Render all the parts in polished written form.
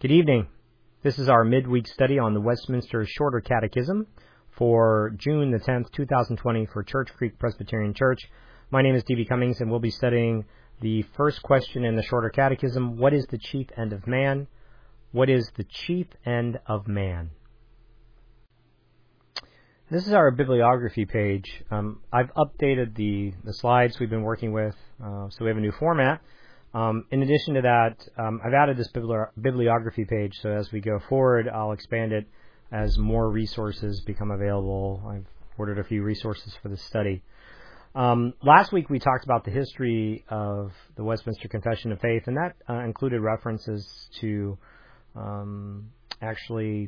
Good evening. This is our midweek study on the Westminster Shorter Catechism for June the 10th, 2020 for Church Creek Presbyterian Church. My name is D.B. Cummings, and we'll be studying the first question in the Shorter Catechism. What is the chief end of man? What is the chief end of man? This is our bibliography page. I've updated the slides we've been working with, so we have a new format. In addition to that, I've added this bibliography page, so as we go forward, I'll expand it as more resources become available. I've ordered a few resources for this study. Last week we talked about the history of the Westminster Confession of Faith, and that included references to actually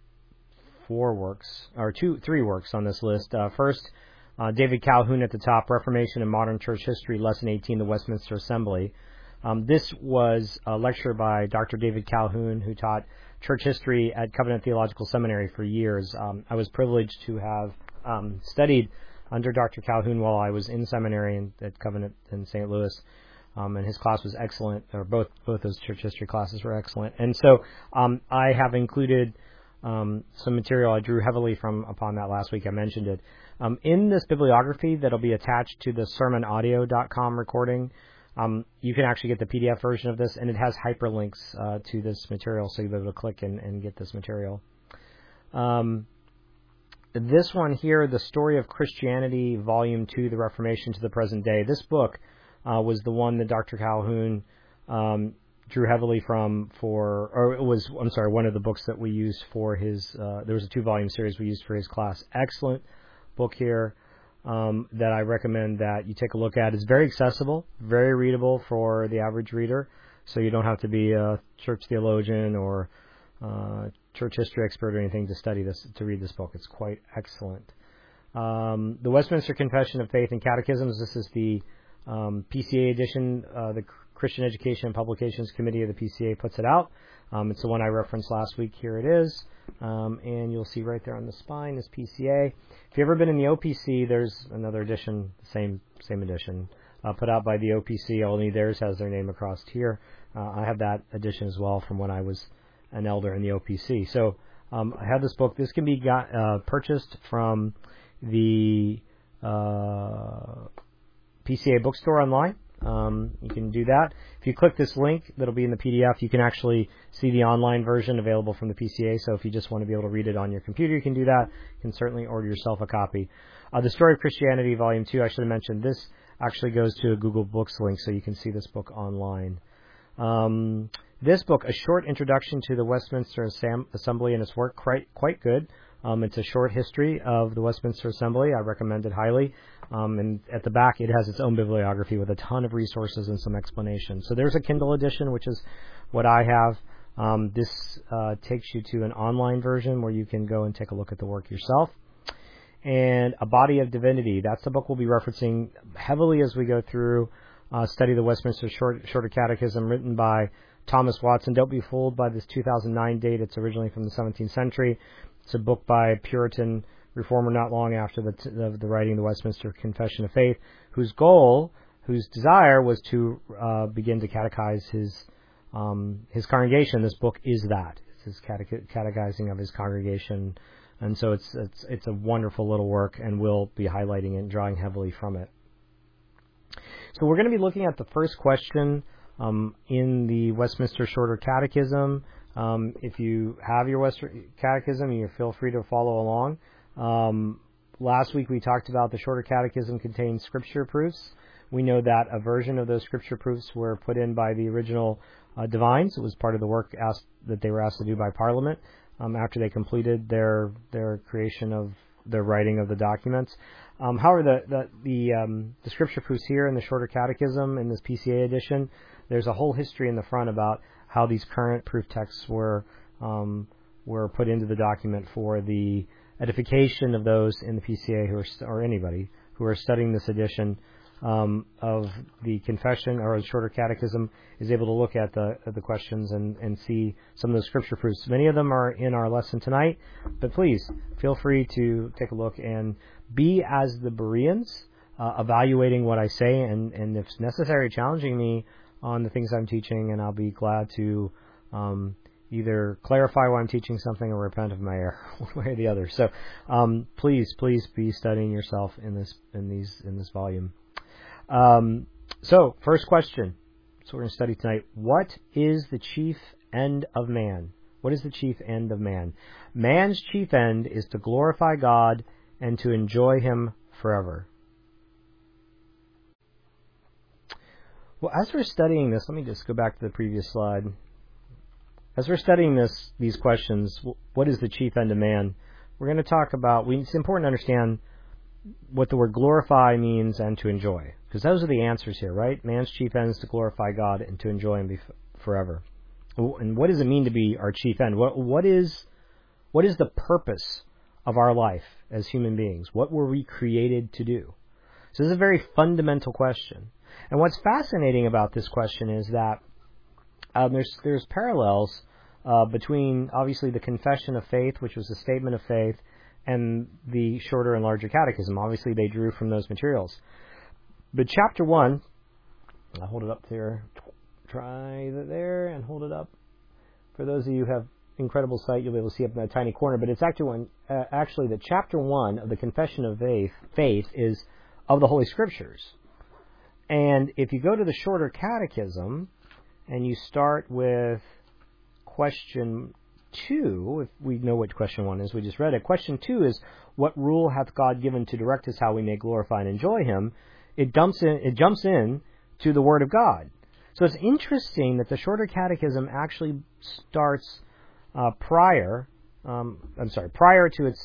three works on this list. First, David Calhoun at the top, Reformation and Modern Church History, Lesson 18, the Westminster Assembly. This was a lecture by Dr. David Calhoun, who taught church history at Covenant Theological Seminary for years. I was privileged to have studied under Dr. Calhoun while I was in seminary at Covenant in St. Louis, and his class was excellent, or both those church history classes were excellent. And so I have included some material I drew heavily from upon that last week. I mentioned it. In this bibliography that'll be attached to the sermonaudio.com recording, you can actually get the PDF version of this, and it has hyperlinks to this material, so you'll be able to click and get this material. This one here, The Story of Christianity, Volume 2, The Reformation to the Present Day. This book was the one that Dr. Calhoun drew heavily from one of the books that we used for his, there was a 2-volume series we used for his class. Excellent book here. That I recommend that you take a look at. It's very accessible, very readable for the average reader, so you don't have to be a church theologian or church history expert or anything to read this book. It's quite excellent. The Westminster Confession of Faith and Catechisms, this is the PCA edition. The Christian Education and Publications Committee of the PCA puts it out. It's the one I referenced last week. Here it is. And you'll see right there on the spine is PCA. If you've ever been in the OPC, there's another edition, same edition, put out by the OPC, only theirs has their name across here. I have that edition as well from when I was an elder in the OPC. So I have this book. This can be purchased from the PCA bookstore online. You can do that. If you click this link that'll be in the PDF, you can actually see the online version available from the PCA. So if you just want to be able to read it on your computer, you can do that. You can certainly order yourself a copy. The Story of Christianity, Volume 2, I should have mentioned, this actually goes to a Google Books link, so you can see this book online. This book, A Short Introduction to the Westminster Assembly and Its Work, quite good. It's a short history of the Westminster Assembly. I recommend it highly. And at the back, it has its own bibliography with a ton of resources and some explanation. So there's a Kindle edition, which is what I have. This takes you to an online version where you can go and take a look at the work yourself. And A Body of Divinity. That's the book we'll be referencing heavily as we go through study the Westminster Shorter Catechism, written by Thomas Watson. Don't be fooled by this 2009 date. It's originally from the 17th century. It's a book by a Puritan reformer not long after the writing of the Westminster Confession of Faith, whose desire was to begin to catechize his congregation. This book is that. It's his catechizing of his congregation, and so it's a wonderful little work, and we'll be highlighting it and drawing heavily from it. So we're going to be looking at the first question in the Westminster Shorter Catechism. If you have your Westminster Catechism, you feel free to follow along. Last week we talked about the Shorter Catechism contains scripture proofs. We know that a version of those scripture proofs were put in by the original divines. It was part of the work that they were asked to do by Parliament after they completed their creation of their writing of the documents. However, the scripture proofs here in the Shorter Catechism in this PCA edition, there's a whole history in the front about how these current proof texts were put into the document for the edification of those in the PCA or anybody who are studying this edition of the Confession or the Shorter Catechism is able to look at the questions and see some of the scripture proofs. Many of them are in our lesson tonight, but please feel free to take a look and be as the Bereans, evaluating what I say and if necessary, challenging me on the things I'm teaching, and I'll be glad to either clarify why I'm teaching something or repent of my error, one way or the other. So please be studying yourself in this volume. So first question. So we're going to study tonight. What is the chief end of man? What is the chief end of man? Man's chief end is to glorify God and to enjoy Him forever. Well, as we're studying this, let me just go back to the previous slide. As we're studying these questions, what is the chief end of man? We're going to talk about, it's important to understand what the word glorify means and to enjoy. Because those are the answers here, right? Man's chief end is to glorify God and to enjoy Him forever. And what does it mean to be our chief end? What is the purpose of our life as human beings? What were we created to do? So this is a very fundamental question. And what's fascinating about this question is that there's parallels between, obviously, the Confession of Faith, which was a statement of faith, and the Shorter and Larger Catechism. Obviously, they drew from those materials. But chapter 1, I'll hold it up there. Try that there and hold it up. For those of you who have incredible sight, you'll be able to see up in that tiny corner. But it's actually the chapter 1 of the Confession of Faith is of the Holy Scriptures. And if you go to the Shorter Catechism and you start with question 2, if we know what question 1 is, we just read it. Question 2 is, what rule hath God given to direct us how we may glorify and enjoy Him? It jumps in to the Word of God. So it's interesting that the Shorter Catechism actually starts prior to its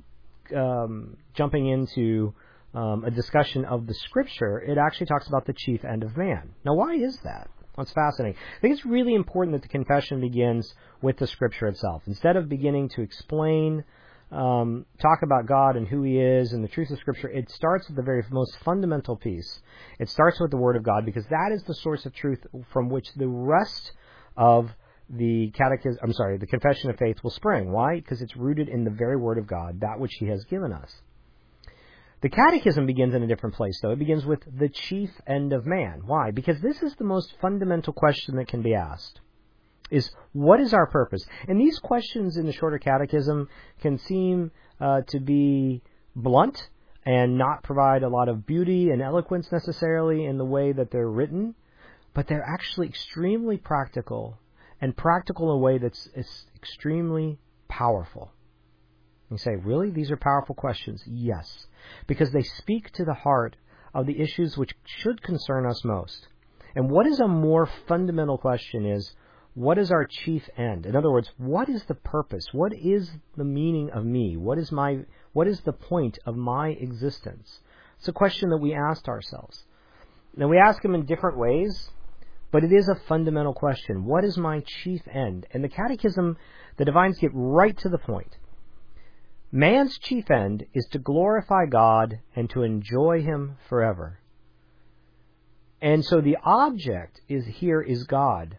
jumping into a discussion of the Scripture. It actually talks about the chief end of man. Now, why is that? Well, it's fascinating. I think it's really important that the confession begins with the Scripture itself. Instead of beginning to explain, talk about God and who He is and the truth of Scripture, it starts at the very most fundamental piece. It starts with the Word of God, because that is the source of truth from which the rest of the Confession of Faith will spring. Why? Because it's rooted in the very Word of God, that which He has given us. The Catechism begins in a different place, though. It begins with the chief end of man. Why? Because this is the most fundamental question that can be asked, is what is our purpose? And these questions in the Shorter Catechism can seem to be blunt and not provide a lot of beauty and eloquence necessarily in the way that they're written, but they're actually extremely practical, and practical in a way that's extremely powerful. You say, really? These are powerful questions? Yes, because they speak to the heart of the issues which should concern us most. And what is a more fundamental question is, what is our chief end? In other words, what is the purpose? What is the meaning of me? What is the point of my existence? It's a question that we asked ourselves. Now, we ask them in different ways, but it is a fundamental question. What is my chief end? And the Catechism, the divines get right to the point. Man's chief end is to glorify God and to enjoy Him forever. And so the object is God.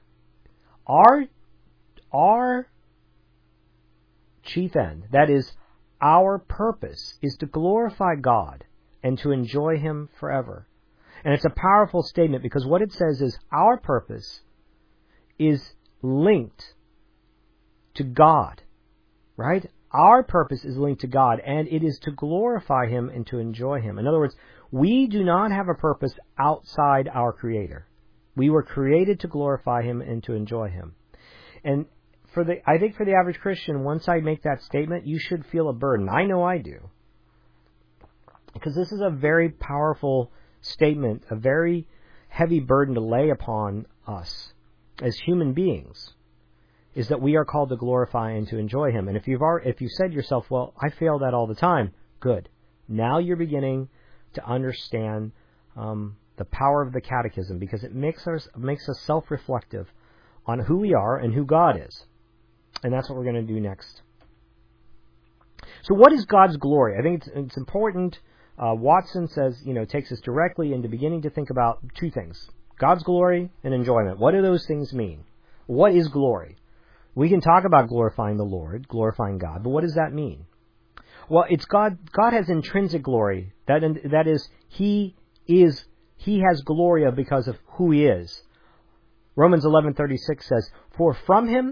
Our chief end, that is, our purpose, is to glorify God and to enjoy Him forever. And it's a powerful statement, because what it says is our purpose is linked to God, right? Our purpose is linked to God, and it is to glorify Him and to enjoy Him. In other words, we do not have a purpose outside our Creator. We were created to glorify Him and to enjoy Him. And I think for the average Christian, once I make that statement, you should feel a burden. I know I do. Because this is a very powerful statement, a very heavy burden to lay upon us as human beings, is that we are called to glorify and to enjoy Him. And if you said to yourself, well, I fail that all the time, good. Now you're beginning to understand the power of the Catechism, because it makes us self-reflective on who we are and who God is. And that's what we're going to do next. So what is God's glory? I think it's important. Watson says, takes us directly into beginning to think about two things: God's glory and enjoyment. What do those things mean? What is glory? We can talk about glorifying the Lord, glorifying God, but what does that mean? Well, it's God has intrinsic glory. That is, He has glory because of who He is. Romans 11:36 says, "For from Him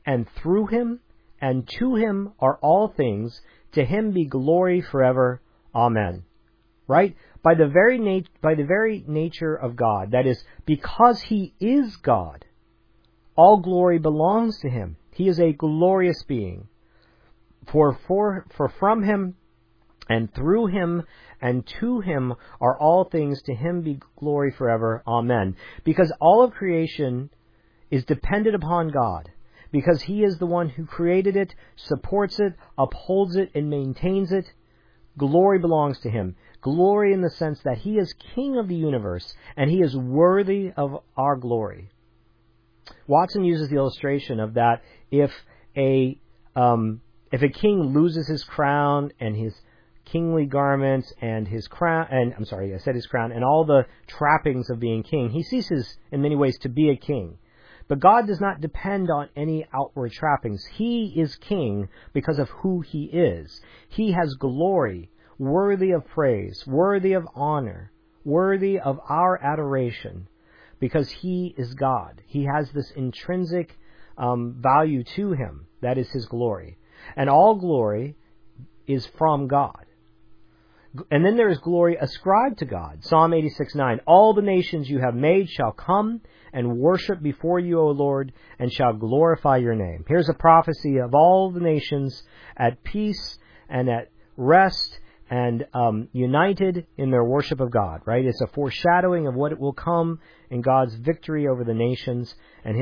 and through him, and to him are all things. To him be glory forever. Amen. Right? By the very nature of God, that is, because he is God, all glory belongs to him. He is a glorious being. For from him and through him and to him are all things. To him be glory forever. Amen. Because all of creation is dependent upon God. Because he is the one who created it, supports it, upholds it, and maintains it. Glory belongs to him. Glory in the sense that he is king of the universe, and he is worthy of our glory. Watson uses the illustration of that if a king loses his crown and his kingly garments and his crown, and all the trappings of being king, he ceases in many ways to be a king. But God does not depend on any outward trappings. He is king because of who he is. He has glory, worthy of praise, worthy of honor, worthy of our adoration, because he is God. He has this intrinsic value to him. That is his glory. And all glory is from God. And then there is glory ascribed to God. Psalm 86:9. All the nations you have made shall come and worship before you, O Lord, and shall glorify your name. Here's a prophecy of all the nations at peace and at rest and united in their worship of God, right? It's a foreshadowing of what will come in God's victory over the nations and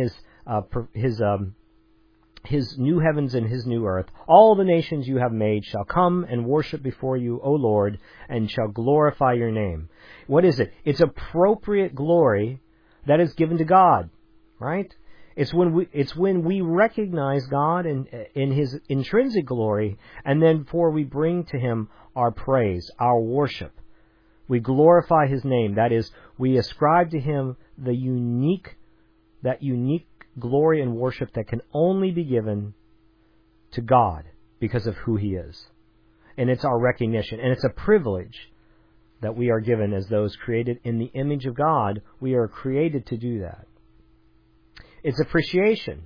his new heavens and his new earth. All the nations you have made shall come and worship before you, O Lord, and shall glorify your name. What is it? It's appropriate glory that is given to God, right? It's when we recognize God in his intrinsic glory, and then we bring to him our praise, our worship. We glorify his name. That is, we ascribe to him that unique glory and worship that can only be given to God because of who he is. And it's our recognition. And it's a privilege that we are given as those created in the image of God. We are created to do that. It's appreciation.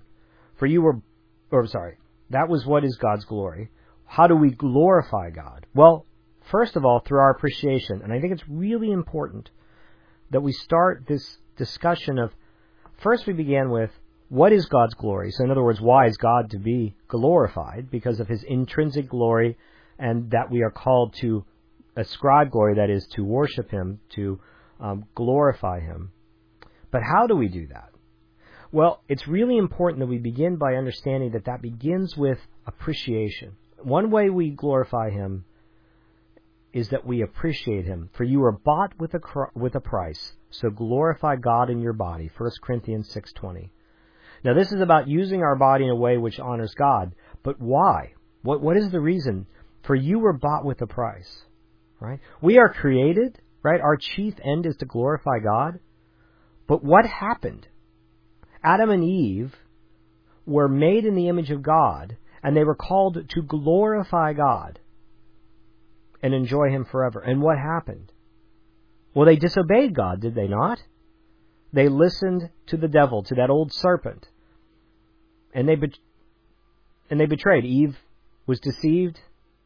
That was what is God's glory. How do we glorify God? Well, first of all, through our appreciation. And I think it's really important that we start this discussion of, first we began with, what is God's glory? So in other words, why is God to be glorified? Because of his intrinsic glory, and that we are called to ascribe glory, that is, to worship him, to glorify him. But how do we do that? Well, it's really important that we begin by understanding that begins with appreciation. One way we glorify him is that we appreciate him. For you are bought with a price, so glorify God in your body. 1 Corinthians 6:20. Now, this is about using our body in a way which honors God. But why? What is the reason? For you were bought with a price, right? We are created, right? Our chief end is to glorify God. But what happened? Adam and Eve were made in the image of God, and they were called to glorify God and enjoy him forever. And what happened? Well, they disobeyed God, did they not? They listened to the devil, to that old serpent. And they betrayed. Eve was deceived.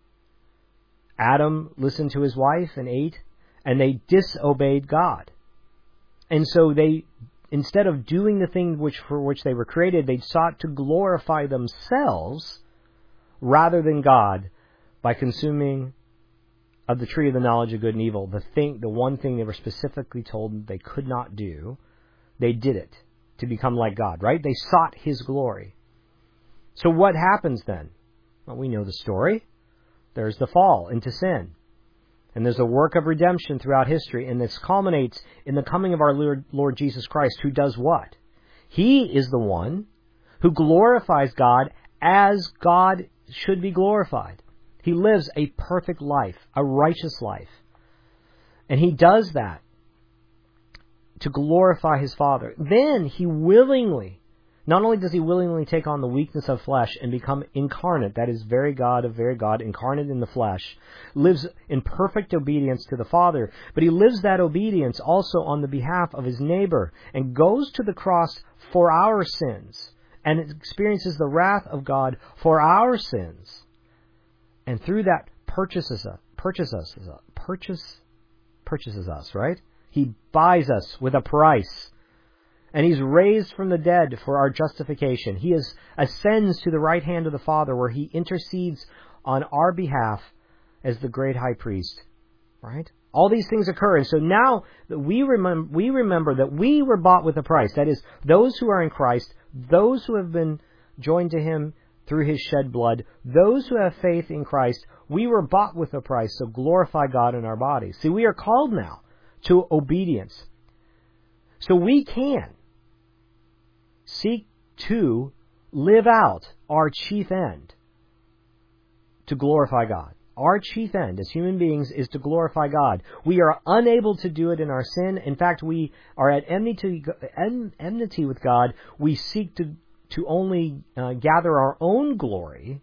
Adam listened to his wife and ate, and they disobeyed God. And so they, instead of doing the thing for which they were created, they sought to glorify themselves rather than God by consuming of the tree of the knowledge of good and evil, the one thing they were specifically told they could not do. They did it to become like God, right? They sought his glory. So what happens then? Well, we know the story. There's the fall into sin. And there's a work of redemption throughout history, and this culminates in the coming of our Lord Jesus Christ, who does what? He is the one who glorifies God as God should be glorified. He lives a perfect life, a righteous life. And he does that to glorify his Father. Then he willingly, not only does he willingly take on the weakness of flesh and become incarnate, that is very God of very God, incarnate in the flesh, lives in perfect obedience to the Father, but he lives that obedience also on the behalf of his neighbor and goes to the cross for our sins and it experiences the wrath of God for our sins. And through that purchases us, right? He buys us with a price. And He's raised from the dead for our justification. He ascends to the right hand of the Father, where He intercedes on our behalf as the great high priest. Right? All these things occur. And so now that we remember that we were bought with a price. That is, those who are in Christ, those who have been joined to Him through His shed blood, those who have faith in Christ, we were bought with a price. So glorify God in our bodies. See, we are called now to obedience. So we can seek to live out our chief end, to glorify God. Our chief end as human beings is to glorify God. We are unable to do it in our sin. In fact, we are at enmity with God. We seek to only gather our own glory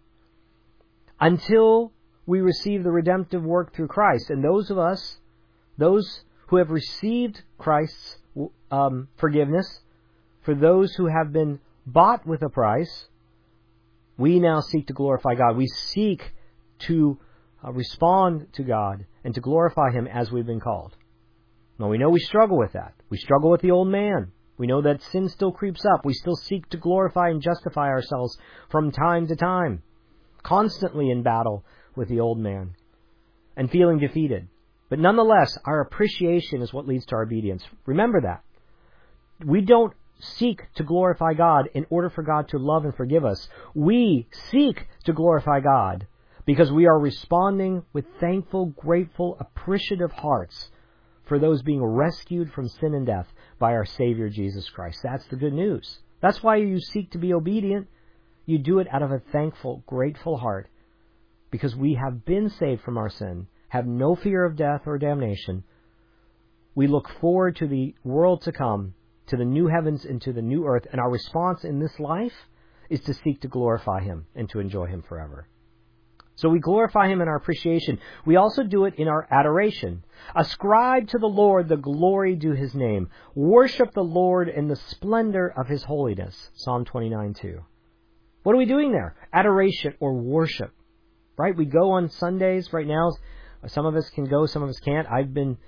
until we receive the redemptive work through Christ. And those of us, those who have received Christ's forgiveness, for those who have been bought with a price, we now seek to glorify God. We seek to respond to God and to glorify Him as we've been called. Now we know we struggle with that. We struggle with the old man. We know that sin still creeps up. We still seek to glorify and justify ourselves from time to time, constantly in battle with the old man and feeling defeated. But nonetheless, our appreciation is what leads to our obedience. Remember that. We don't seek to glorify God in order for God to love and forgive us. We seek to glorify God because we are responding with thankful, grateful, appreciative hearts for those being rescued from sin and death by our Savior Jesus Christ. That's the good news. That's why you seek to be obedient. You do it out of a thankful, grateful heart because we have been saved from our sin, have no fear of death or damnation. We look forward to the world to come, to the new heavens and to the new earth, and our response in this life is to seek to glorify Him and to enjoy Him forever. So we glorify Him in our appreciation. We also do it in our adoration. Ascribe to the Lord the glory due His name. Worship the Lord in the splendor of His holiness. Psalm 29:2. What are we doing there? Adoration or worship. Right? We go on Sundays right now. Some of us can go, some of us can't. I've been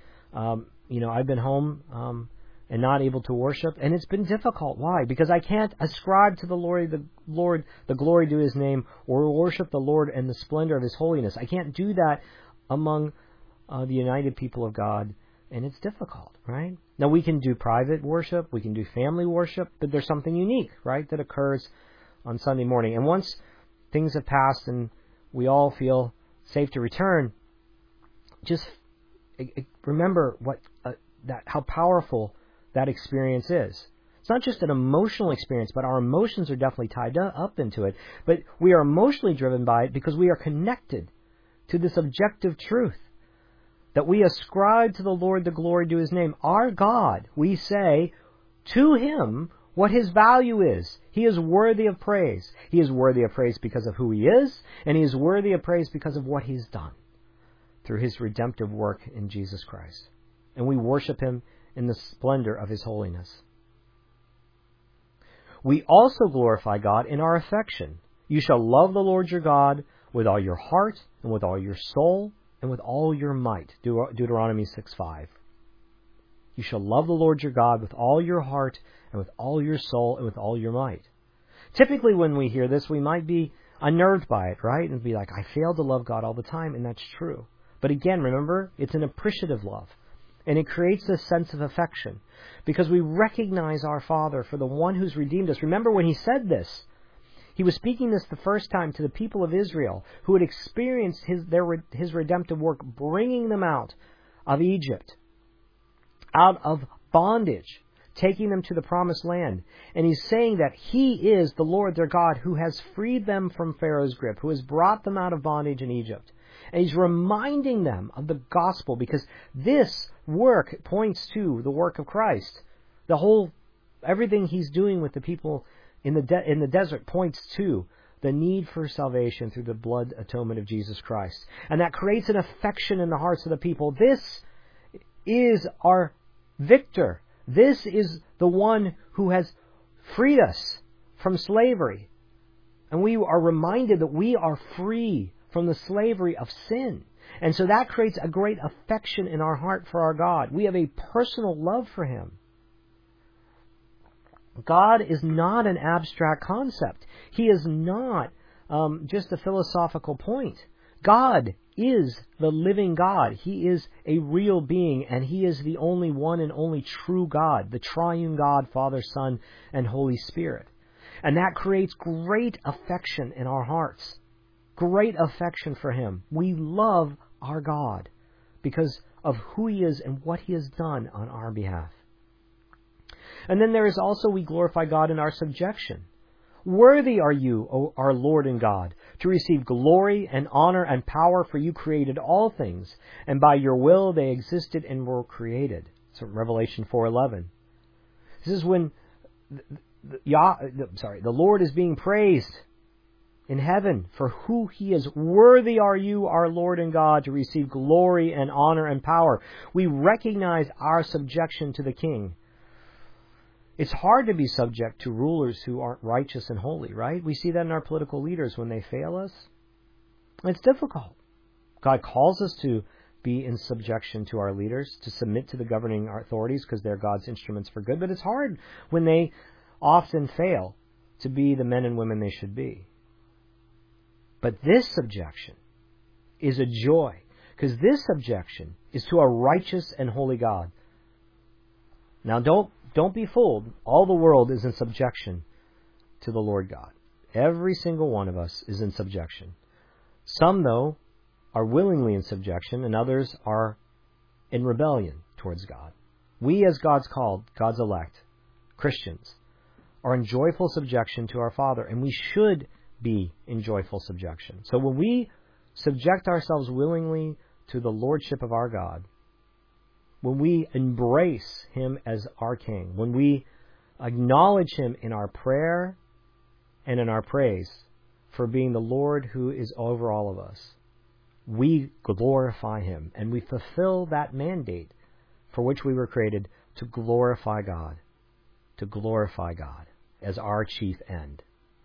home and not able to worship, and it's been difficult. Why? Because I can't ascribe to the Lord the glory due His name, or worship the Lord in the splendor of His holiness. I can't do that among the united people of God, and it's difficult, right? Now we can do private worship, we can do family worship, but there's something unique, right, that occurs on Sunday morning. And once things have passed and we all feel safe to return, just remember how powerful that experience is. It's not just an emotional experience, but our emotions are definitely tied up into it. But we are emotionally driven by it because we are connected to this objective truth that we ascribe to the Lord the glory due His name. Our God, we say to Him what His value is. He is worthy of praise. He is worthy of praise because of who He is, and He is worthy of praise because of what He's done through His redemptive work in Jesus Christ. And we worship Him in the splendor of His holiness. We also glorify God in our affection. You shall love the Lord your God with all your heart and with all your soul and with all your might. Deuteronomy 6:5. You shall love the Lord your God with all your heart and with all your soul and with all your might. Typically when we hear this, we might be unnerved by it, right? And be like, I fail to love God all the time, and that's true. But again, remember, it's an appreciative love. And it creates this sense of affection because we recognize our Father for the one who's redeemed us. Remember when He said this, He was speaking this the first time to the people of Israel who had experienced His redemptive work, bringing them out of Egypt, out of bondage, taking them to the promised land. And He's saying that He is the Lord their God who has freed them from Pharaoh's grip, who has brought them out of bondage in Egypt. And He's reminding them of the gospel because this work points to the work of Christ. Everything He's doing with the people in the desert points to the need for salvation through the blood atonement of Jesus Christ. And that creates an affection in the hearts of the people. This is our victor. This is the one who has freed us from slavery. And we are reminded that we are free from the slavery of sin. And so that creates a great affection in our heart for our God. We have a personal love for Him. God is not an abstract concept. He is not just a philosophical point. God is the living God. He is a real being, and He is the only one and only true God, the triune God, Father, Son, and Holy Spirit. And that creates great affection in our hearts. Great affection for Him. We love our God because of who He is and what He has done on our behalf. And then there is also, we glorify God in our subjection. Worthy are you, O our Lord and God, to receive glory and honor and power, for you created all things, and by your will they existed and were created. So Revelation 4:11. This is when the Lord is being praised in heaven for who He is. Worthy are you, our Lord and God, to receive glory and honor and power. We recognize our subjection to the King. It's hard to be subject to rulers who aren't righteous and holy, right? We see that in our political leaders when they fail us. It's difficult. God calls us to be in subjection to our leaders, to submit to the governing authorities because they're God's instruments for good. But it's hard when they often fail to be the men and women they should be. But this subjection is a joy, because this subjection is to a righteous and holy God. Now don't be fooled. All the world is in subjection to the Lord God. Every single one of us is in subjection. Some, though, are willingly in subjection, and others are in rebellion towards God. We, as God's called, God's elect, Christians, are in joyful subjection to our Father, and we should be in joyful subjection. So when we subject ourselves willingly to the lordship of our God, when we embrace Him as our King, when we acknowledge Him in our prayer and in our praise for being the Lord who is over all of us, we glorify Him, and we fulfill that mandate for which we were created, to glorify God as our chief end.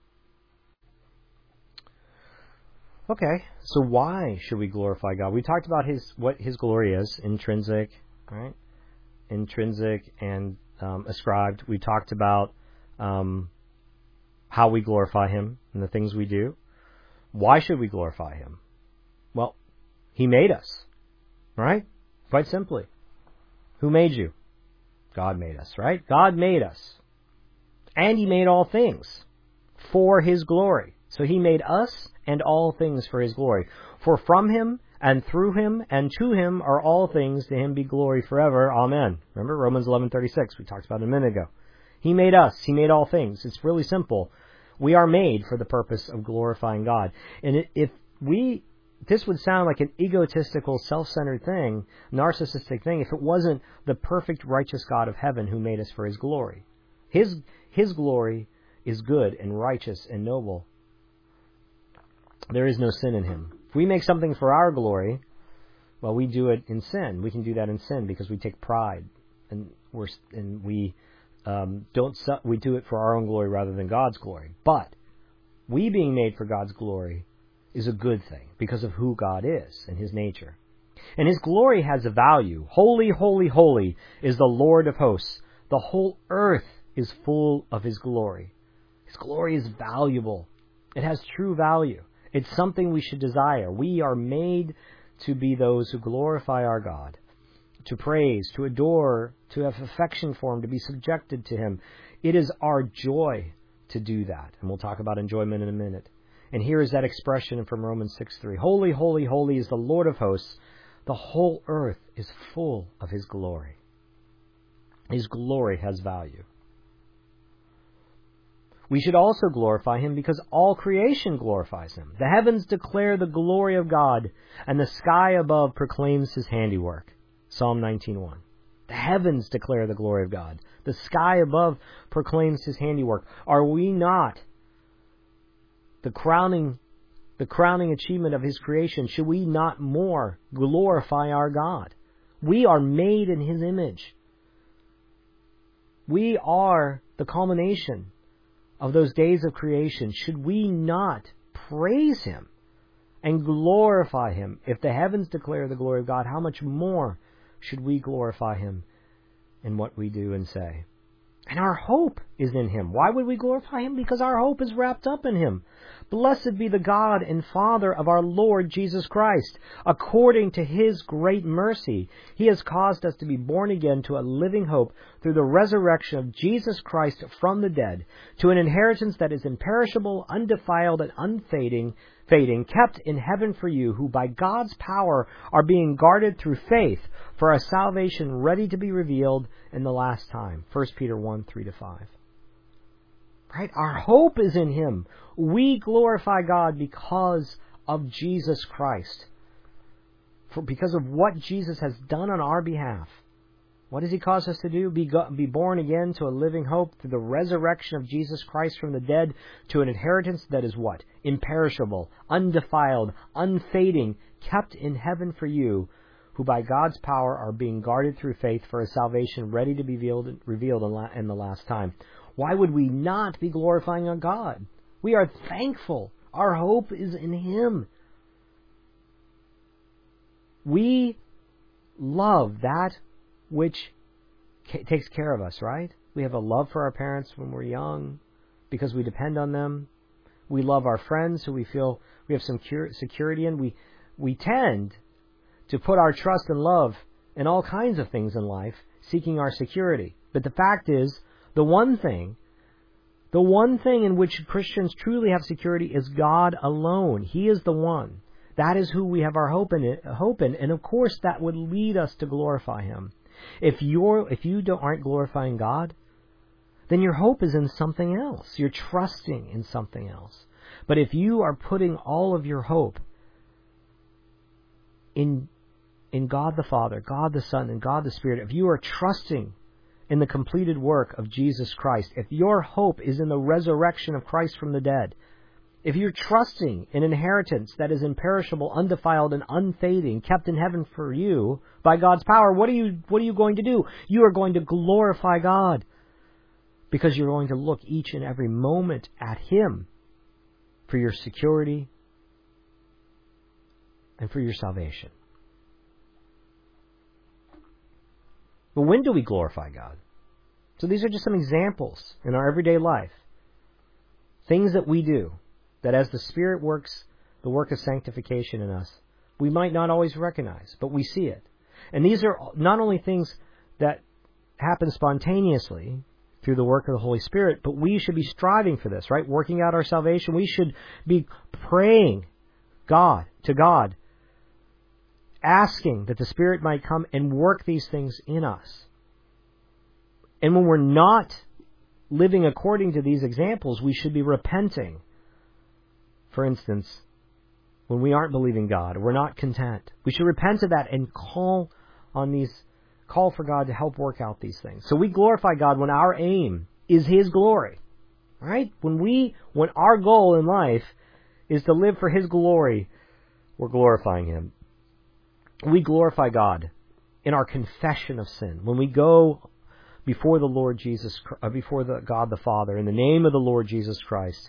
Okay, so why should we glorify God? We talked about what His glory is, intrinsic, right? Intrinsic and ascribed. We talked about how we glorify Him and the things we do. Why should we glorify Him? Well, He made us, right? Quite simply. Who made you? God made us, right? God made us. And He made all things for His glory. So He made us and all things for His glory. For from Him and through Him and to Him are all things, to Him be glory forever. Amen. Remember Romans 11:36, we talked about it a minute ago. He made us. He made all things. It's really simple. We are made for the purpose of glorifying God. And this would sound like an egotistical, self-centered thing, narcissistic thing, if it wasn't the perfect, righteous God of heaven who made us for His glory. His glory is good and righteous and noble. There is no sin in Him. If we make something for our glory, well, we do it in sin. We can do that in sin because we take pride, and we do it for our own glory rather than God's glory. But we being made for God's glory is a good thing because of who God is and His nature. And His glory has a value. Holy, holy, holy is the Lord of hosts. The whole earth is full of His glory. His glory is valuable. It has true value. It's something we should desire. We are made to be those who glorify our God, to praise, to adore, to have affection for Him, to be subjected to Him. It is our joy to do that. And we'll talk about enjoyment in a minute. And here is that expression from Romans 6:3. Holy, holy, holy is the Lord of hosts. The whole earth is full of His glory. His glory has value. We should also glorify Him because all creation glorifies Him. The heavens declare the glory of God, and the sky above proclaims His handiwork. Psalm 19:1. The heavens declare the glory of God. The sky above proclaims His handiwork. Are we not the crowning achievement of His creation? Should we not more glorify our God? We are made in His image. We are the culmination of those days of creation, should we not praise Him and glorify Him? If the heavens declare the glory of God, how much more should we glorify Him in what we do and say? And our hope is in Him. Why would we glorify Him? Because our hope is wrapped up in Him. Blessed be the God and Father of our Lord Jesus Christ. According to His great mercy, He has caused us to be born again to a living hope through the resurrection of Jesus Christ from the dead, to an inheritance that is imperishable, undefiled, and unfading, kept in heaven for you, who by God's power are being guarded through faith for a salvation ready to be revealed in the last time. 1 Peter 1, 3-5. Right? Our hope is in Him. We glorify God because of Jesus Christ. Because of what Jesus has done on our behalf. What does He cause us to do? Be born again to a living hope through the resurrection of Jesus Christ from the dead, to an inheritance that is what? Imperishable, undefiled, unfading, kept in heaven for you, who by God's power are being guarded through faith for a salvation ready to be revealed in the last time. Why would we not be glorifying our God? We are thankful. Our hope is in Him. We love that which takes care of us, right? We have a love for our parents when we're young because we depend on them. We love our friends who we feel we have some security in. We tend to put our trust and love in all kinds of things in life, seeking our security. But the fact is, the one thing in which Christians truly have security is God alone. He is the one. That is who we have our hope in, and of course that would lead us to glorify Him. If you aren't glorifying God, then your hope is in something else. You're trusting in something else. But if you are putting all of your hope in God the Father, God the Son, and God the Spirit, if you are trusting in the completed work of Jesus Christ, if your hope is in the resurrection of Christ from the dead, if you're trusting in inheritance that is imperishable, undefiled, and unfading, kept in heaven for you by God's power, what are you going to do? You are going to glorify God, because you're going to look each and every moment at Him for your security and for your salvation. But when do we glorify God? So these are just some examples in our everyday life. Things that we do, that as the Spirit works the work of sanctification in us, we might not always recognize, but we see it. And these are not only things that happen spontaneously through the work of the Holy Spirit, but we should be striving for this, right? Working out our salvation. We should be praying to God, asking that the Spirit might come and work these things in us. And when we're not living according to these examples, we should be repenting. For instance, when we aren't believing God, we're not content, we should repent of that and call for God to help work out these things. So we glorify God when our aim is His glory. Right? When our goal in life is to live for His glory, we're glorifying Him. We glorify God in our confession of sin. When we go before the Lord Jesus, before God the Father, in the name of the Lord Jesus Christ,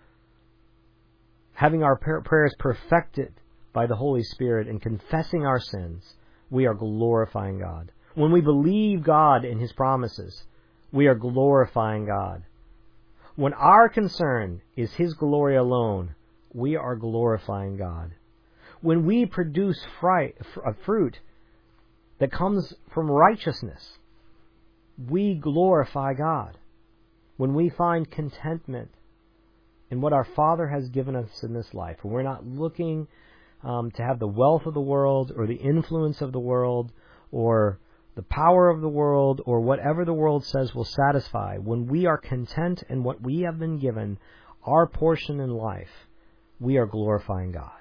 having our prayers perfected by the Holy Spirit and confessing our sins, we are glorifying God. When we believe God in His promises, we are glorifying God. When our concern is His glory alone, we are glorifying God. When we produce fruit that comes from righteousness, we glorify God. When we find contentment in what our Father has given us in this life, and we're not looking to have the wealth of the world or the influence of the world or the power of the world or whatever the world says will satisfy, when we are content in what we have been given, our portion in life, we are glorifying God.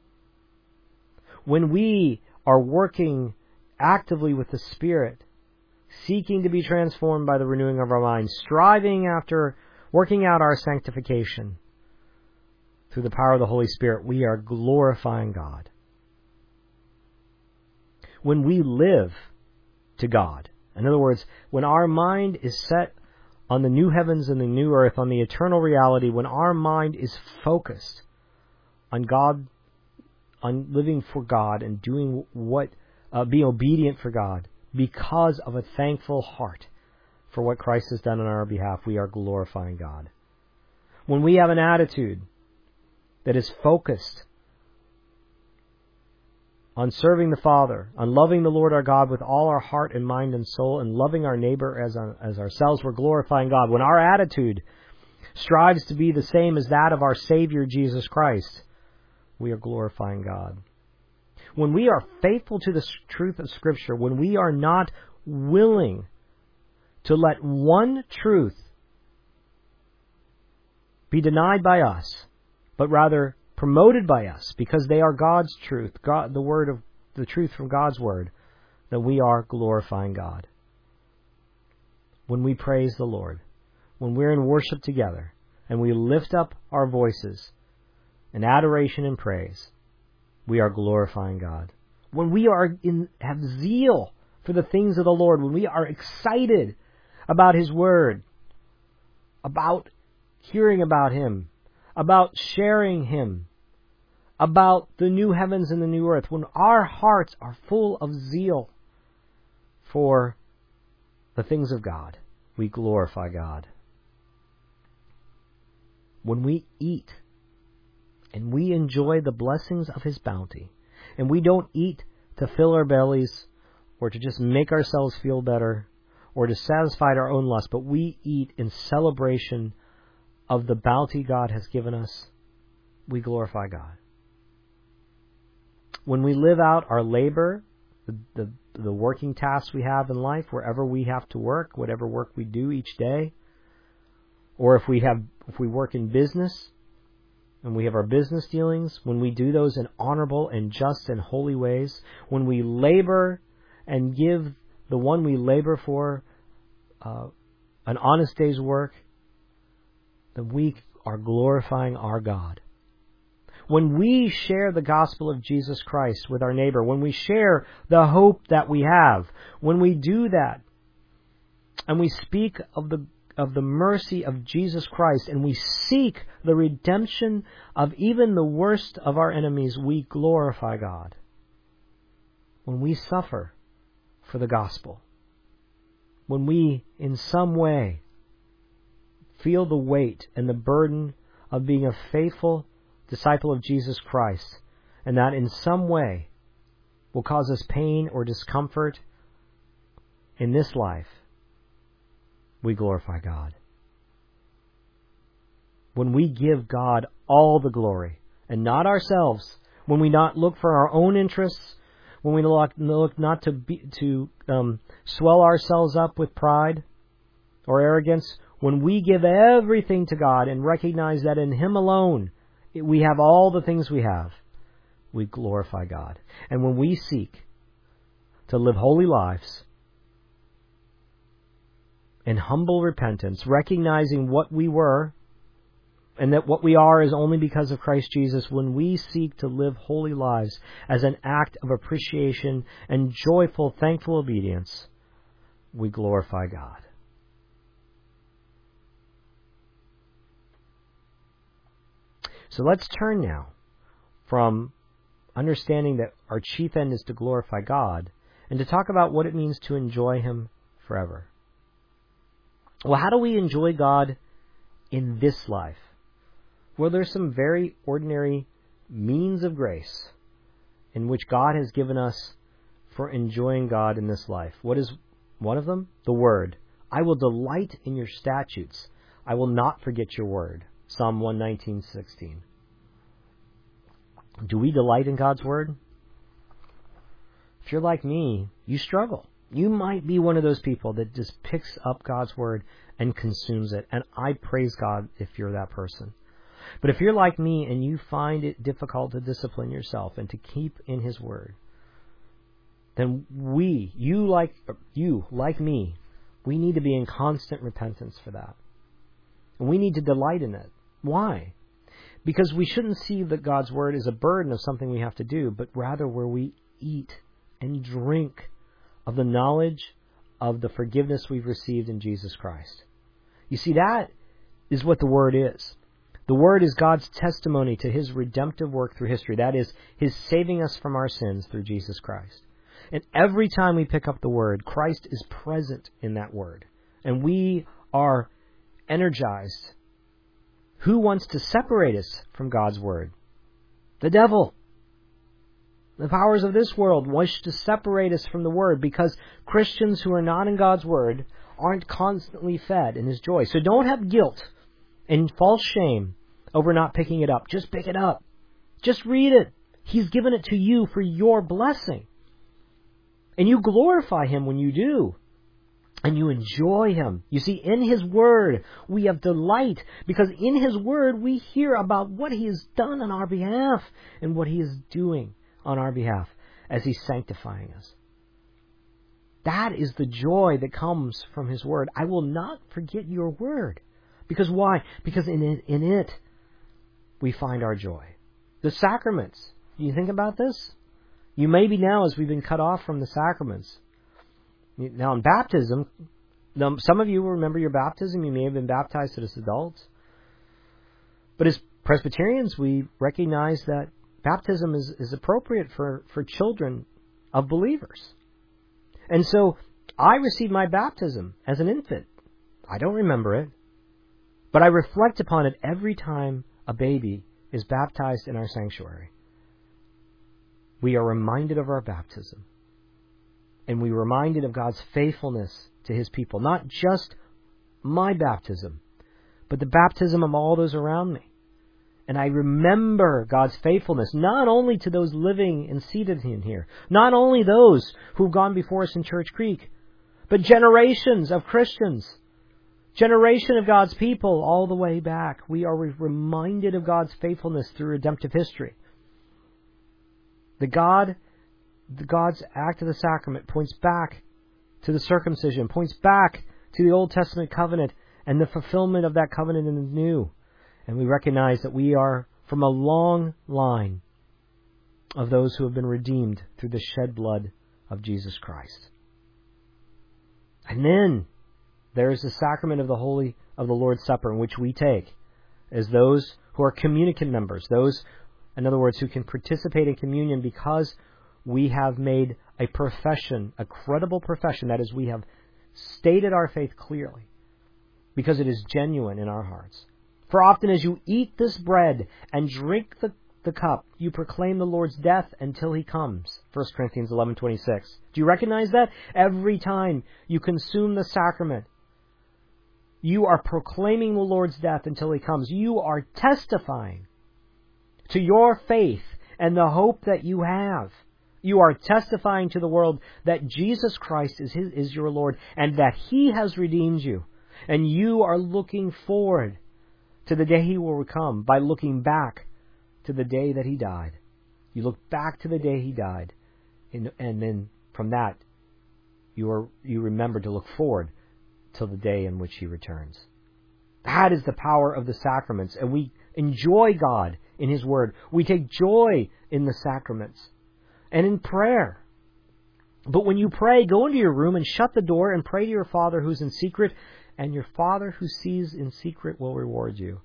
When we are working actively with the Spirit, seeking to be transformed by the renewing of our minds, striving after working out our sanctification through the power of the Holy Spirit, we are glorifying God. When we live to God, in other words, when our mind is set on the new heavens and the new earth, on the eternal reality, when our mind is focused on God, on living for God and doing being obedient for God, because of a thankful heart for what Christ has done on our behalf, we are glorifying God. When we have an attitude that is focused on serving the Father, on loving the Lord our God with all our heart and mind and soul, and loving our neighbor as ourselves, we're glorifying God. When our attitude strives to be the same as that of our Savior Jesus Christ, we are glorifying God. When we are faithful to the truth of Scripture, when we are not willing to let one truth be denied by us, but rather promoted by us, because they are God's truth, the truth from God's Word, then we are glorifying God. When we praise the Lord, when we're in worship together, and we lift up our voices in adoration and praise, we are glorifying God. When we have zeal for the things of the Lord, when we are excited about His Word, about hearing about Him, about sharing Him, about the new heavens and the new earth, when our hearts are full of zeal for the things of God, we glorify God. When we eat and we enjoy the blessings of His bounty, and we don't eat to fill our bellies or to just make ourselves feel better or to satisfy our own lust, but we eat in celebration of the bounty God has given us, we glorify God. When we live out our labor, the working tasks we have in life, wherever we have to work, whatever work we do each day, or if we work in business and we have our business dealings, when we do those in honorable and just and holy ways, when we labor and give the one we labor for an honest day's work, then we are glorifying our God. When we share the gospel of Jesus Christ with our neighbor, when we share the hope that we have, when we do that, and we speak of the mercy of Jesus Christ, and we seek the redemption of even the worst of our enemies, we glorify God. When we suffer for the gospel, when we in some way feel the weight and the burden of being a faithful disciple of Jesus Christ, and that in some way will cause us pain or discomfort in this life, we glorify God. When we give God all the glory and not ourselves, when we not look for our own interests, when we look not to swell ourselves up with pride or arrogance, when we give everything to God and recognize that in Him alone we have all the things we have, we glorify God. And when we seek to live holy lives in humble repentance, recognizing what we were and that what we are is only because of Christ Jesus, when we seek to live holy lives as an act of appreciation and joyful, thankful obedience, we glorify God. So let's turn now from understanding that our chief end is to glorify God and to talk about what it means to enjoy Him forever. Well, how do we enjoy God in this life? Well, there's some very ordinary means of grace in which God has given us for enjoying God in this life. What is one of them? The Word. I will delight in your statutes. I will not forget your word. Psalm 119:16. Do we delight in God's Word? If you're like me, you struggle. You might be one of those people that just picks up God's Word and consumes it. And I praise God if you're that person. But if you're like me and you find it difficult to discipline yourself and to keep in His Word, then you like me, we need to be in constant repentance for that. And we need to delight in it. Why? Because we shouldn't see that God's Word is a burden of something we have to do, but rather where we eat and drink of the knowledge of the forgiveness we've received in Jesus Christ. You see, that is what the Word is. The Word is God's testimony to His redemptive work through history. That is, His saving us from our sins through Jesus Christ. And every time we pick up the Word, Christ is present in that Word. And we are energized. Who wants to separate us from God's Word? The devil. The powers of this world wish to separate us from the Word because Christians who are not in God's Word aren't constantly fed in His joy. So don't have guilt and false shame over not picking it up. Just pick it up. Just read it. He's given it to you for your blessing. And you glorify Him when you do. And you enjoy Him. You see, in His Word, we have delight. Because in His Word, we hear about what He has done on our behalf and what He is doing on our behalf as He's sanctifying us. That is the joy that comes from His Word. I will not forget your Word. Because why? Because in it we find our joy. The sacraments. Do you think about this? You may be now, as we've been cut off from the sacraments. Now in baptism, some of you will remember your baptism. You may have been baptized as adults. But as Presbyterians, we recognize that baptism is appropriate for children of believers. And so I received my baptism as an infant. I don't remember it. But I reflect upon it every time a baby is baptized in our sanctuary. We are reminded of our baptism. And we are reminded of God's faithfulness to His people. Not just my baptism, but the baptism of all those around me. And I remember God's faithfulness, not only to those living and seated in here, not only those who've gone before us in Church Creek, but generations of Christians, generation of God's people all the way back. We are reminded of God's faithfulness through redemptive history. God's act of the sacrament points back to the circumcision, points back to the Old Testament covenant and the fulfillment of that covenant in the New. And we recognize that we are from a long line of those who have been redeemed through the shed blood of Jesus Christ. And then there is the sacrament of the Lord's Supper, in which we take as those who are communicant members, those, in other words, who can participate in communion because we have made a profession, a credible profession, that is, we have stated our faith clearly, because it is genuine in our hearts. For often as you eat this bread and drink the cup, you proclaim the Lord's death until He comes. 1 Corinthians 11:26. Do you recognize that? Every time you consume the sacrament, you are proclaiming the Lord's death until He comes. You are testifying to your faith and the hope that you have. You are testifying to the world that Jesus Christ is your Lord and that He has redeemed you. And you are looking forward to the day He will come by looking back to the day that He died. You look back to the day He died, and then from that you remember to look forward till the day in which He returns. That is the power of the sacraments, and we enjoy God in His Word. We take joy in the sacraments and in prayer. But when you pray, go into your room and shut the door and pray to your Father who's in secret, and your Father who sees in secret will reward you.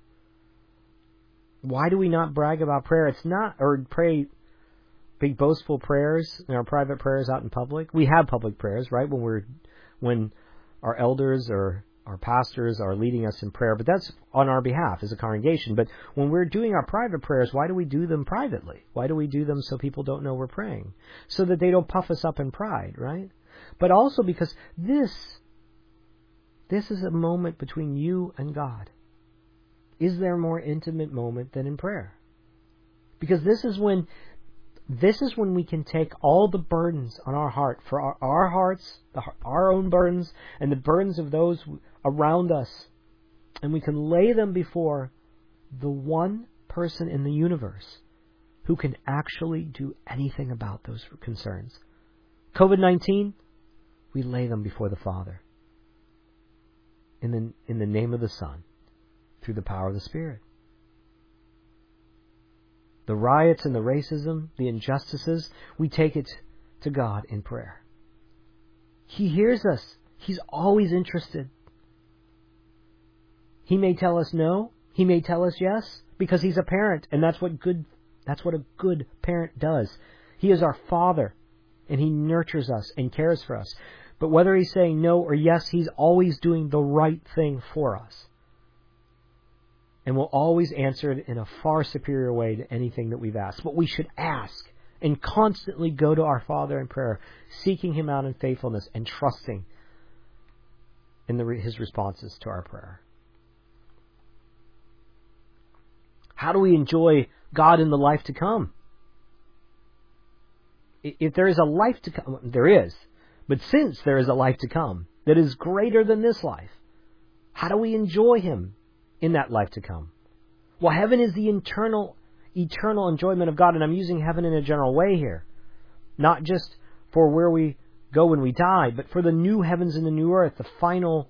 Why do we not brag about prayer? Or pray big boastful prayers in our private prayers out in public. We have public prayers, right? When our elders or our pastors are leading us in prayer, but that's on our behalf as a congregation. But when we're doing our private prayers, why do we do them privately? Why do we do them so people don't know we're praying? So that they don't puff us up in pride, right? But also because this is a moment between you and God. Is there a more intimate moment than in prayer? Because this is when we can take all the burdens on our heart, for our hearts, our own burdens, and the burdens of those around us, and we can lay them before the one person in the universe who can actually do anything about those concerns. COVID-19, we lay them before the Father. In the name of the Son, through the power of the Spirit. The riots and the racism, the injustices, we take it to God in prayer. He hears us. He's always interested. He may tell us no. He may tell us yes, because He's a parent, and that's what a good parent does. He is our Father, and He nurtures us and cares for us. But whether He's saying no or yes, He's always doing the right thing for us. And will always answer it in a far superior way to anything that we've asked. But we should ask and constantly go to our Father in prayer, seeking Him out in faithfulness and trusting in His responses to our prayer. How do we enjoy God in the life to come? If there is a life to come, there is. But since there is a life to come that is greater than this life, how do we enjoy Him in that life to come? Well, heaven is the eternal enjoyment of God, and I'm using heaven in a general way here. Not just for where we go when we die, but for the new heavens and the new earth, the final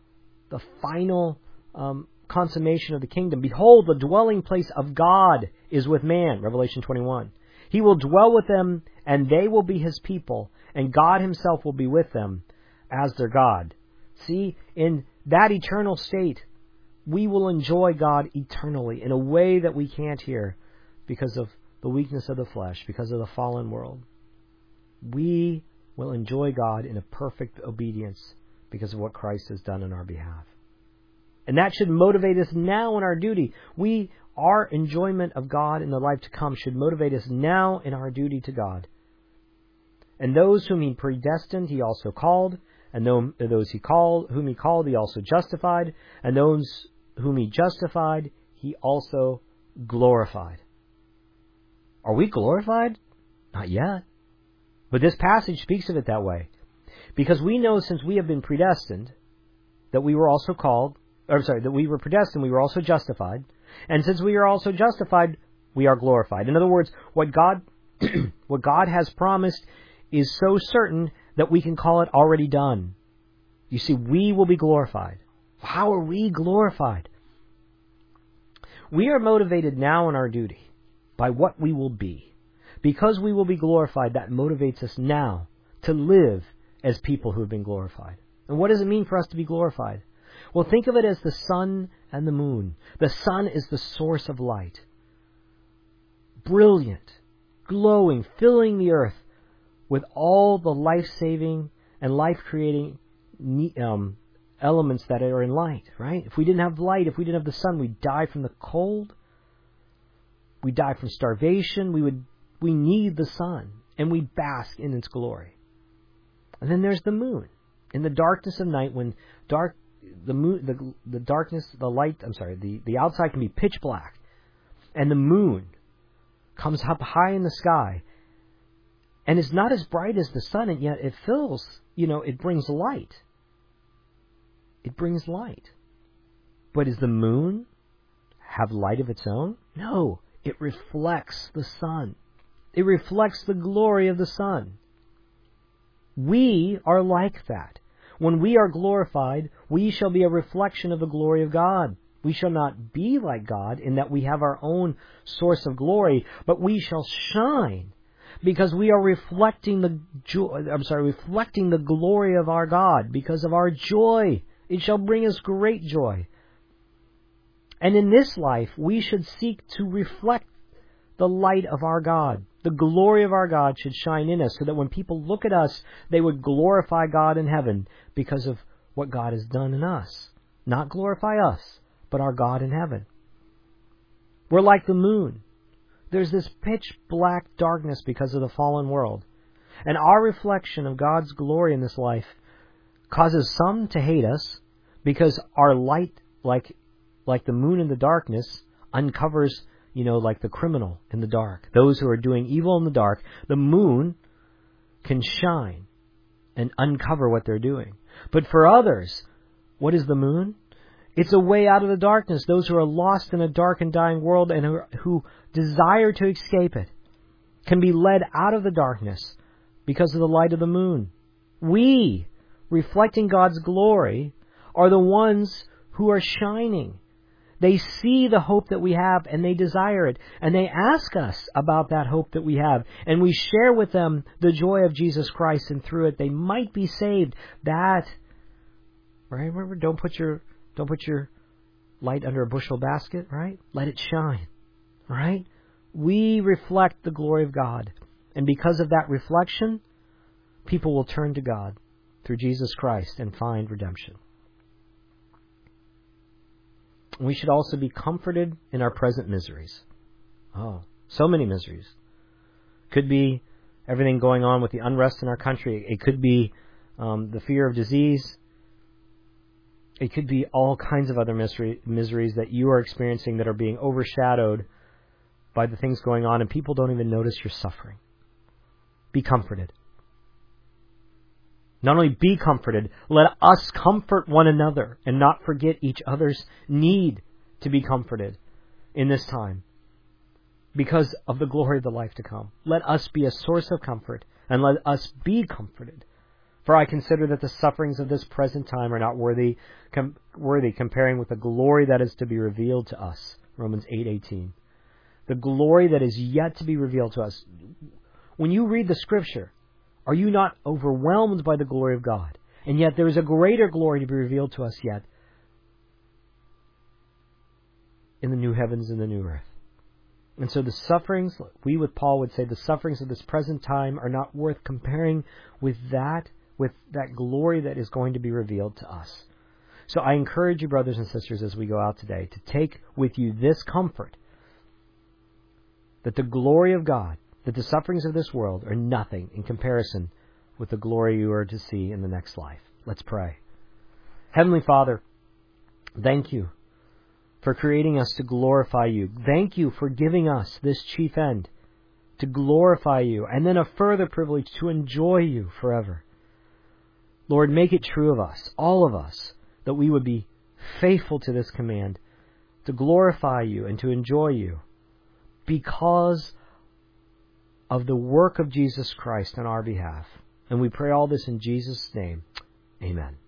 consummation of the kingdom. Behold, the dwelling place of God is with man, Revelation 21. He will dwell with them, and they will be His people, and God Himself will be with them as their God. See, in that eternal state, we will enjoy God eternally in a way that we can't here because of the weakness of the flesh, because of the fallen world. We will enjoy God in a perfect obedience because of what Christ has done on our behalf. And that should motivate us now in our duty. Our enjoyment of God in the life to come should motivate us now in our duty to God. And those whom He predestined, He also called. And those whom He called, He also justified. And those whom He justified, He also glorified. Are we glorified? Not yet. But this passage speaks of it that way. Because we know, since we have been predestined, that we were also that we were predestined, we were also justified. And since we are also justified, we are glorified. In other words, what God has promised is so certain that we can call it already done. You see, we will be glorified. How are we glorified? We are motivated now in our duty by what we will be. Because we will be glorified, that motivates us now to live as people who have been glorified. And what does it mean for us to be glorified? Well, think of it as the sun and the moon. The sun is the source of light. Brilliant, glowing, filling the earth with all the life-saving and life-creating elements that are in light, right? If we didn't have light, if we didn't have the sun, we'd die from the cold. We'd die from starvation. We need the sun, and we bask in its glory. And then there's the moon. In the darkness of night, when the outside can be pitch black, and the moon comes up high in the sky, and is not as bright as the sun, and yet it it brings light. It brings light. But does the moon have light of its own? No, it reflects the sun. It reflects the glory of the sun. We are like that. When we are glorified, we shall be a reflection of the glory of God. We shall not be like God in that we have our own source of glory, but we shall shine because we are reflecting the glory of our God because of our joy. It shall bring us great joy. And in this life, we should seek to reflect the light of our God. The glory of our God should shine in us so that when people look at us, they would glorify God in heaven because of what God has done in us. Not glorify us, but our God in heaven. We're like the moon. There's this pitch black darkness because of the fallen world. And our reflection of God's glory in this life causes some to hate us because our light, like the moon in the darkness, uncovers, like the criminal in the dark. Those who are doing evil in the dark, the moon can shine and uncover what they're doing. But for others, what is the moon? It's a way out of the darkness. Those who are lost in a dark and dying world and who desire to escape it can be led out of the darkness because of the light of the moon. We, reflecting God's glory, are the ones who are shining. They see the hope that we have and they desire it. And they ask us about that hope that we have. And we share with them the joy of Jesus Christ, and through it they might be saved. That, right? Remember, don't put your light under a bushel basket, right? Let it shine, right? We reflect the glory of God. And because of that reflection, people will turn to God through Jesus Christ and find redemption. We should also be comforted in our present miseries. Oh, so many miseries. Could be everything going on with the unrest in our country. It could be the fear of disease. It could be all kinds of other miseries that you are experiencing that are being overshadowed by the things going on, and people don't even notice your suffering. Be comforted. Not only be comforted, let us comfort one another and not forget each other's need to be comforted in this time because of the glory of the life to come. Let us be a source of comfort and let us be comforted. For I consider that the sufferings of this present time are not worthy comparing with the glory that is to be revealed to us. Romans 8:18. The glory that is yet to be revealed to us. When you read the Scripture, are you not overwhelmed by the glory of God? And yet there is a greater glory to be revealed to us yet in the new heavens and the new earth. And so the sufferings, we with Paul would say, the sufferings of this present time are not worth comparing with that glory that is going to be revealed to us. So I encourage you, brothers and sisters, as we go out today, to take with you this comfort, that the glory of God, that the sufferings of this world are nothing in comparison with the glory you are to see in the next life. Let's pray. Heavenly Father, thank you for creating us to glorify you. Thank you for giving us this chief end, to glorify you, and then a further privilege to enjoy you forever. Lord, make it true of us, all of us, that we would be faithful to this command, to glorify you and to enjoy you because of the work of Jesus Christ on our behalf. And we pray all this in Jesus' name. Amen.